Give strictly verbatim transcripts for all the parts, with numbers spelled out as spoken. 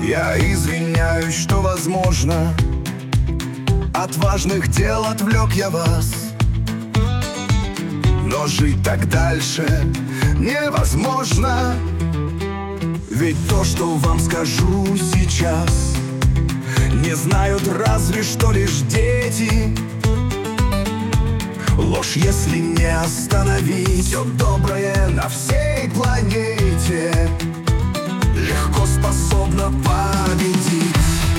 Я извиняюсь, что, возможно, от важных дел отвлек я вас. Но жить так дальше невозможно. Ведь то, что вам скажу сейчас, не знают разве что лишь дети. Ложь, если не остановить, все доброе на всей планете легко способна победить.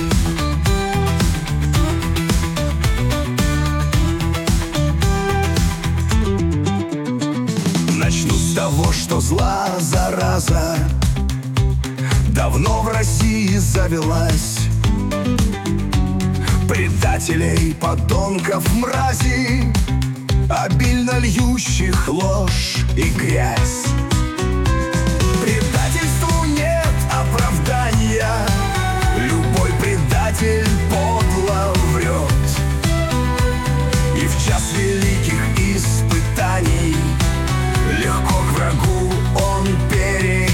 Начну с того, что зла зараза давно в России завелась. Предателей, подонков, мразей, обильно льющих ложь и грязь. Предательству нет оправдания, любой предатель подло врет. И в час великих испытаний легко к врагу он перейдет.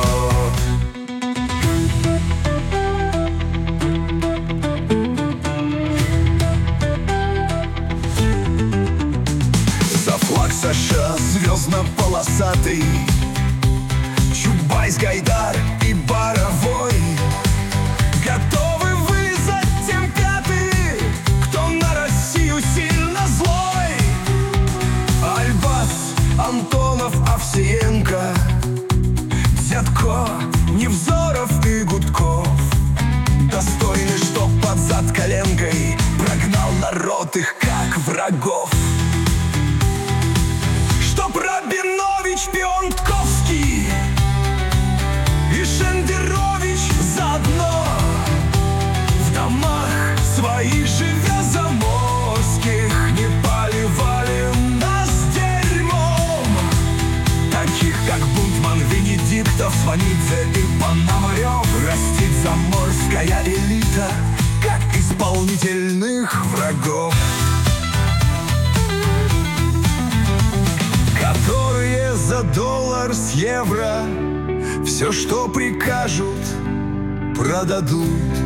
США звездно-полосатый, Чубайс, Гайдар и Боровой. Готовы вы за тем пятый, кто на Россию сильно злой? Альбас, Антонов, Овсиенко, Дзятко, Невзоров и Гудков достойны, чтоб под зад коленкой прогнал народ их как врагов. Рабинович, Пионтковский и Шендерович заодно, в домах своих живя заморских, не поливали нас дерьмом. Таких как Бунтман, Венедиктов, Сванидзе и Пономарев растит заморская элита как исполнительных врагов, которые за доллар с евро все, что прикажут, продадут.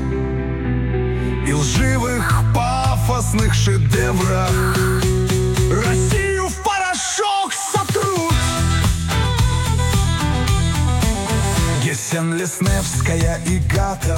И лживых пафосных шедеврах Россию в порошок сотрут. Гессен, Лесневская и Гатов,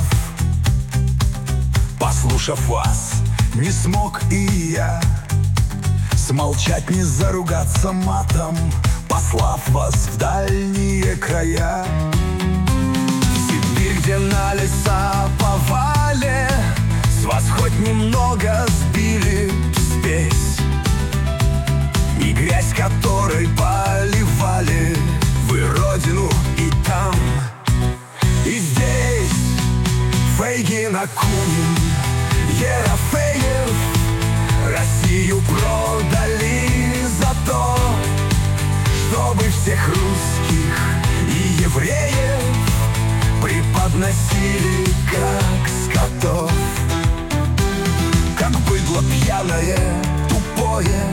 послушав вас, не смог и я смолчать, не заругаться матом, послав вас в дальние края. В Сибирь, где на леса повале, с вас хоть немного сбили спесь. И грязь, которой поливали вы родину и там, и здесь. Фейгин, Акунин, Ерофеев Россию продали за то, чтобы всех русских и евреев преподносили как скотов, как быдло пьяное, тупое,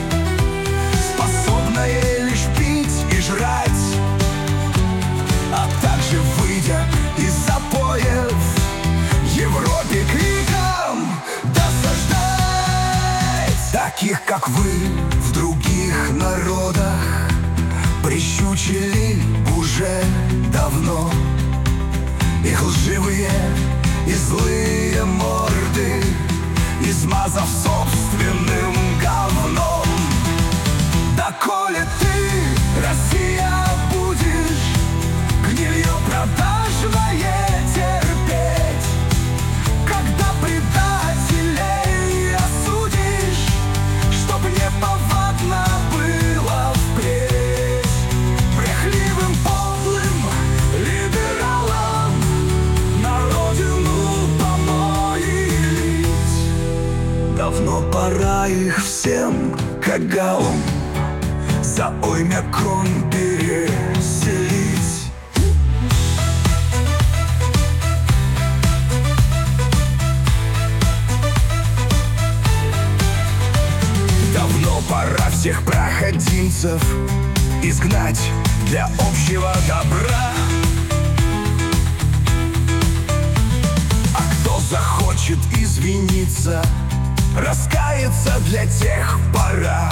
способное лишь пить и жрать, а также, выйдя из запоев, Европе криком досаждать. Таких, как вы, в других народах прищучили уже давно. Их лживые и злые морды, измазав собственным говном. Доколе ты, Россия, будешь гнилье продажное терпеть, когда предателей осудишь, чтоб не повадно было впредь брехливым, подлым либералам на родину помоить. Давно пора их всем кагалам за Оймякон переселить. Давно пора всех проходимцев изгнать для общего добра. измениться, раскаяться для тех пора,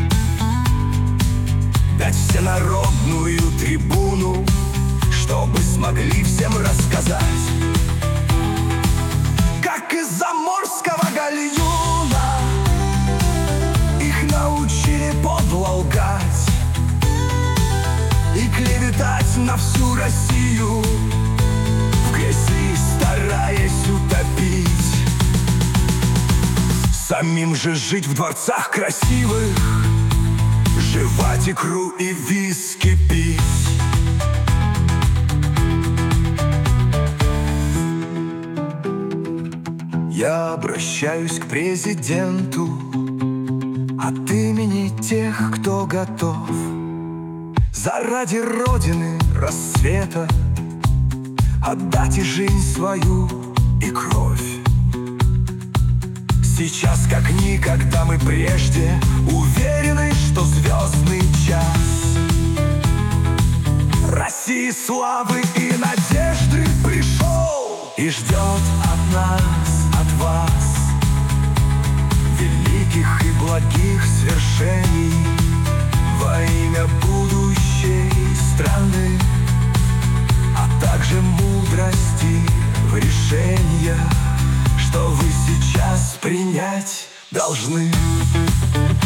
дать всенародную трибуну, чтобы смогли всем рассказать, как из заморского гальюна их научили подло лгать и клеветать на всю Россию, в грязи стараясь утопить. Самим же жить в дворцах красивых, жевать икру и виски пить. Я обращаюсь к президенту от имени тех, кто готов заради Родины рассвета отдать и жизнь свою, и кровь. Сейчас, как никогда мы прежде, уверены, что звездный час России славы и надежды пришел и ждет от нас, от вас великих и благих свершений во имя будущей страны, а также мудрости в решениях, что вы сейчас принять должны.